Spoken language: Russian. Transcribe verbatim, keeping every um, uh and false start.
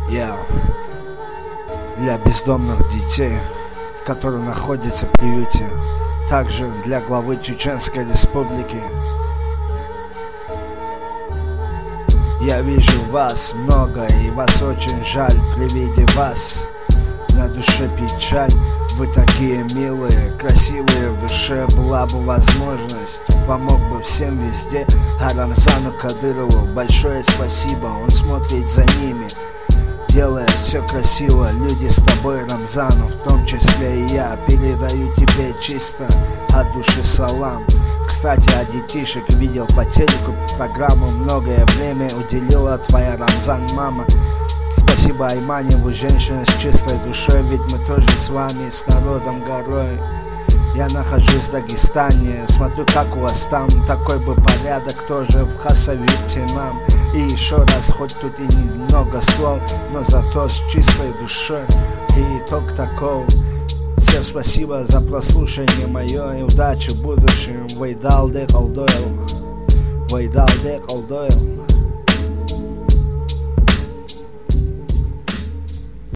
Я для бездомных детей, которые находятся в приюте, также для главы Чеченской Республики. Я вижу вас много, и вас очень жаль. При виде вас на душе печаль. Вы такие милые, красивые, в душе была бы возможность. Помог бы всем везде, а Рамзану Кадырову большое спасибо. Он смотрит за ними, делая все красиво. Люди с тобой, Рамзану, в том числе и я, передаю тебе чисто от души салам. Кстати, о детишек видел по телеку программу, многое время уделила твоя, Рамзан, мама. Спасибо Аймане, вы женщина с чистой душой, ведь мы тоже с вами, с народом горой. Я нахожусь в Дагестане, смотрю, как у вас там, такой бы порядок тоже в Хасавюрте нам. И еще раз, хоть тут и немного слов, но зато с чистой душой. И итог таков. Всем спасибо за прослушивание мое, и удачи в будущем. Вейдал де Колдойл, Вейдал де Колдойл.